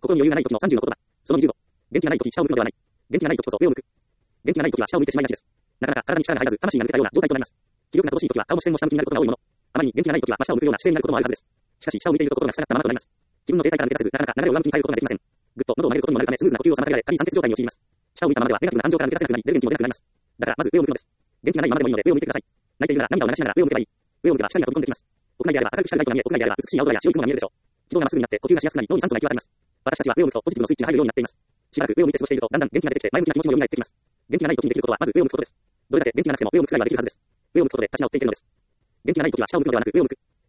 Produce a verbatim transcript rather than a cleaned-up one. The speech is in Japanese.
心に余裕がない時のさんじゅうの言葉。そのにじゅうご。元気がない時、下を向くのではない。元気がない時こそ上を向く。元気がない時は下を向いてしまいがちです。なかなか体に力が入らず、魂が抜けたような状態となります。気力が乏しい時は顔も視線も下向きになることが多いもの。あまりに元気がない時は真下を向くような姿勢になることもあるはずです。しかし、下を向いていると心が塞がったままとなります。気分の停滞から抜け出せず、なかなか流れを上向きに変えることができません。ぐっと喉を曲げることにもなるため、スムーズな呼吸を妨げられ、仮に酸欠状態に陥ります。下を向いたままでは、ネガティブな感情から抜け出せなくなり、出る元気も出なくなります。だから、まず上を向くのです。元気がないままでもいいので、上を向いてください。泣いているなら涙を流しながら上を向けばいい。上を向けば光が飛び込んできます。屋内であれば明るく光がライトが見え、屋外であれば美しい青空や白い雲が見えるでしょう。気道がまっすぐになって呼吸がしやすくなり、脳に酸素が行き渡ります。私たちは上を向くとポジティブのスイッチが入るようになっています。しばらく上を向いて過ごしていると、だんだん元気が出てきて、前向きな気持ちも蘇ってきます。元気がない時にできることは、まず上を向くことです。どれだけ元気がなくても上を向くくらいはできるはずです。上を向くことで立ち直っていけるのです。元気がない時は下を向くのではなく上を向く。